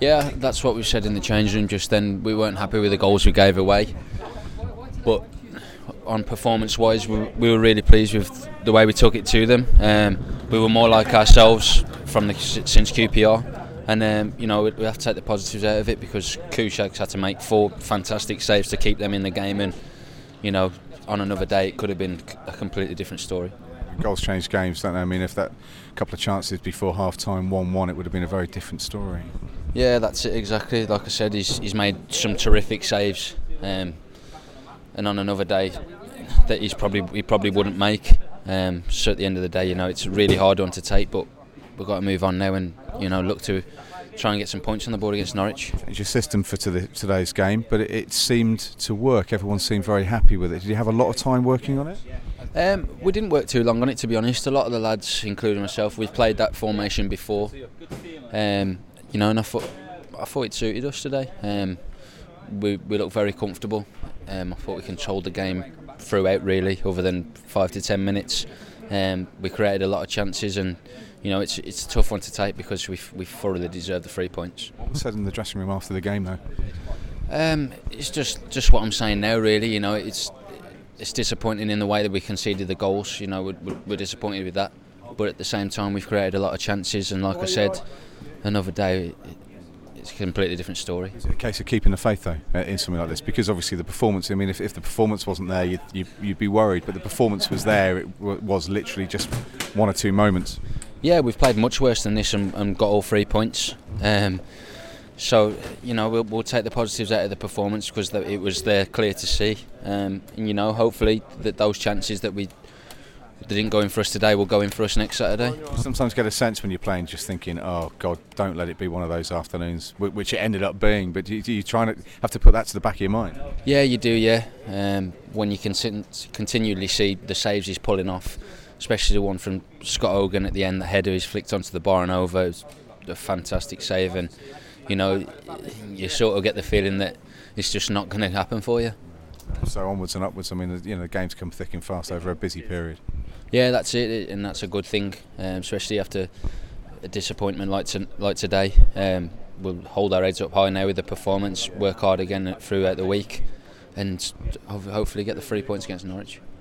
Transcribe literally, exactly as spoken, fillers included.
Yeah, that's what we said in the change room just then. We weren't happy with the goals we gave away, but on performance-wise, we, we were really pleased with the way we took it to them. Um, we were more like ourselves from the since Q P R, and um, you know we, we have to take the positives out of it because Kuszczak's had to make four fantastic saves to keep them in the game, and you know on another day it could have been a completely different story. Goals change games, don't they? I mean, if that couple of chances before half-time, one one, it would have been a very different story. Yeah, that's it exactly. Like I said, he's he's made some terrific saves, um, and on another day that he's probably he probably wouldn't make. Um, so at the end of the day, you know, it's a really hard one to take, but we've got to move on now and you know look to try and get some points on the board against Norwich. It's your system for today, today's game, but it, it seemed to work. Everyone seemed very happy with it. Did you have a lot of time working on it? Um, we didn't work too long on it, to be honest. A lot of the lads, including myself, we've played that formation before. Um, you know, and I thought I thought it suited us today. Um, we we looked very comfortable. Um, I thought we controlled the game throughout, really, other than five to ten minutes. Um, we created a lot of chances, and you know, it's it's a tough one to take because we we thoroughly deserve the three points. What was said in the dressing room after the game, though? Um, it's just just what I'm saying now, really. You know, it's. It's disappointing in the way that we conceded the goals. You know, we're, we're disappointed with that. But at the same time, we've created a lot of chances, and like I said, another day, it's a completely different story. Is it a case of keeping the faith, though, in something like this? Because obviously the performance, I mean, if, if the performance wasn't there, you'd, you'd, you'd be worried. But the performance was there. It w- was literally just one or two moments. Yeah, we've played much worse than this and, and got all three points. Um, So, you know, we'll, we'll take the positives out of the performance because it was there clear to see. Um, and, you know, hopefully that those chances that we that didn't go in for us today will go in for us next Saturday. You sometimes get a sense when you're playing just thinking, oh, God, don't let it be one of those afternoons, which it ended up being. But you, you try to have to put that to the back of your mind. Yeah, you do, yeah. Um, when you can continually see the saves he's pulling off, especially the one from Scott Hogan at the end, the header he's flicked onto the bar and over. It was a fantastic save. And you know, you sort of get the feeling that it's just not going to happen for you. So onwards and upwards. I mean, you know, the games come thick and fast over a busy period. Yeah, that's it, and that's a good thing, um, especially after a disappointment like to, like today. Um, we'll hold our heads up high now with the performance, work hard again throughout the week, and hopefully get the three points against Norwich.